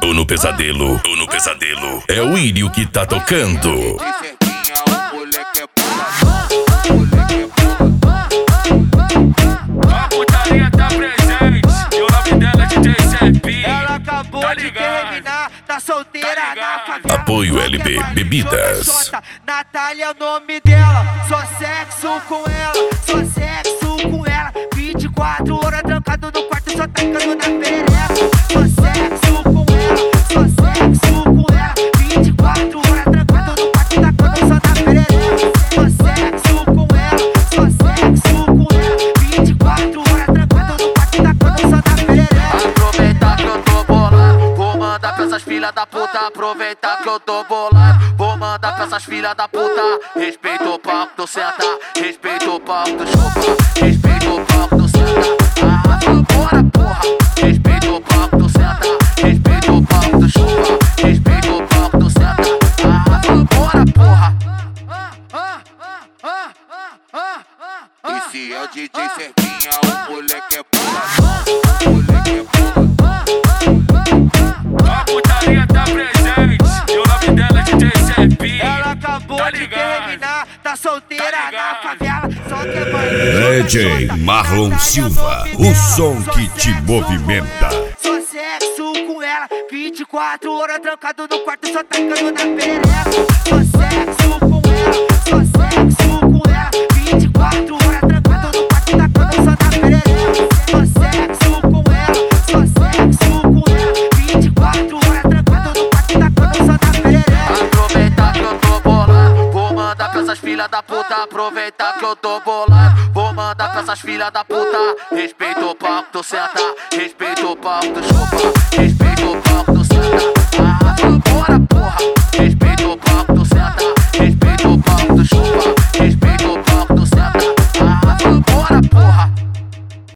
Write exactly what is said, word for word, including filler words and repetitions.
ou no pesadelo, ou no pesadelo. É o Írio que tá tocando. A putaria tá presente e o nome dela é D J Cepinho. Ela acabou tá de terminar, tá solteira Tá na favela. Apoio L B Bebidas. Natália é o nome dela, só sexo com ela, só sexo com ela. vinte e quatro horas trancado no quarto, só tacando na perereca. Só sexo com ela, só sexo com ela. vinte e quatro horas trancado no quarto, tacando só na perereca. Só sexo com ela, só sexo com ela. vinte e quatro horas trancado no quarto, tacando só na perereca. Aproveitar que eu tô bolado, vou mandar pra essas filhas da puta. Aproveitar que eu tô bolado, vou mandar pra essas filhas da puta. Respeita o palco do senta, respeita o palco do chupa, respeita o palco do senta. Arrasa bora porra, respeita o palco do senta, respeita o palco do chupa, respeita o palco do senta. Arrasa bora porra. Esse é o D J Cepinho, o moleque é bom, o moleque é bom. A putaria tá presente e o nome dela é D J Cepinho. Ela acabou tá de terminar, tá solteira Tá na ligado. favela, só que é bandido. D J Marlon Silva, o som que te movimenta. Só sexo com ela, vinte e quatro horas trancado no quarto, só tacando na perereca. Só sexo com ela, só sexo com ela, vinte e quatro horas trancado no quarto, tacando só na perereca. Só sexo com ela, só sexo com ela, vinte e quatro horas trancado no quarto, tacando só na perereca. Aproveitar que eu tô bolado, vou mandar pra essas filhas da puta. Aproveitar que eu tô bolado, vou mandar pra essas filhas da puta. Respeita o palco do senta, respeita o palco do chupa.